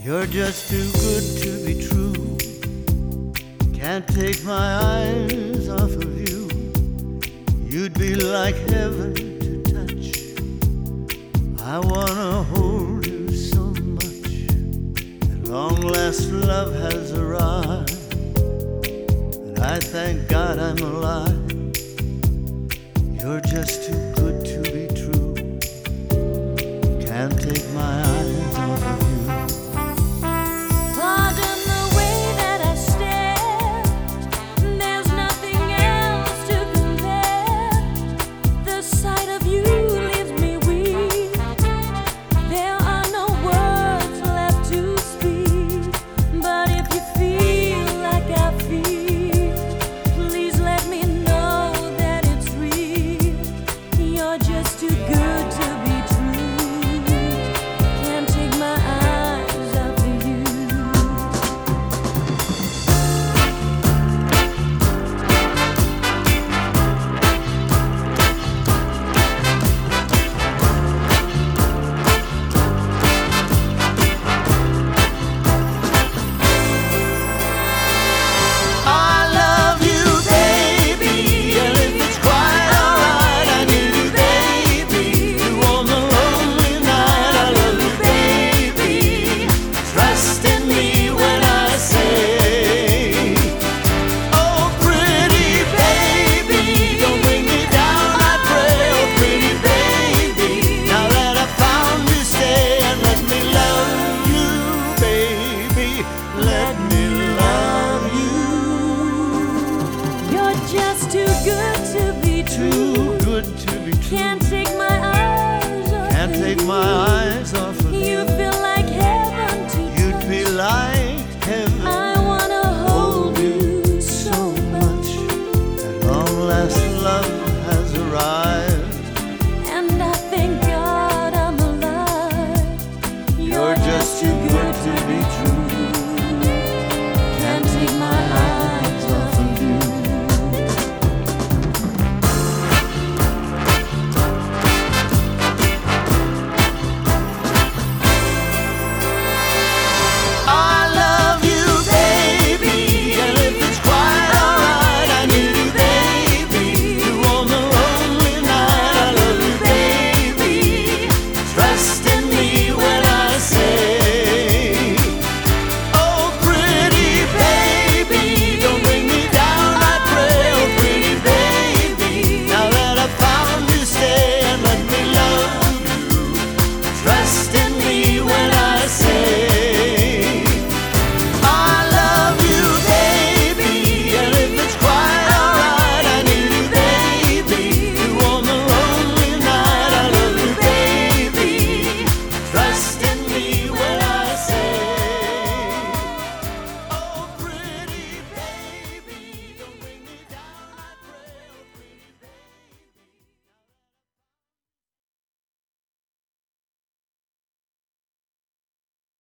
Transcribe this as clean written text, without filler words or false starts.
You're just too good to be true. Can't take my eyes off of you. You'd be like heaven to touch. I wanna hold you so much. At long last love has arrived, and I thank God I'm alive. You're just too good to be true. Can't take my eyes off of you. Pardon the way that I stare. There's nothing else to compare. The sight of you leaves me weak. There are no words left to speak. But if you feel like I feel, please let me know that it's real. You're just too good to be true. Can't take my eyes off of you. I love you, baby, and if it's quite alright, I need you, baby. You on the lonely night, I love you, baby. Trust in me when I say, oh, pretty baby, don't bring me down, I pray. Oh, pretty baby, now that I found you, stay and let me love you, baby. Let me love you. You're just too good to be Too true. good to be true. Can't take my eyes off Can't of take you. my eyes off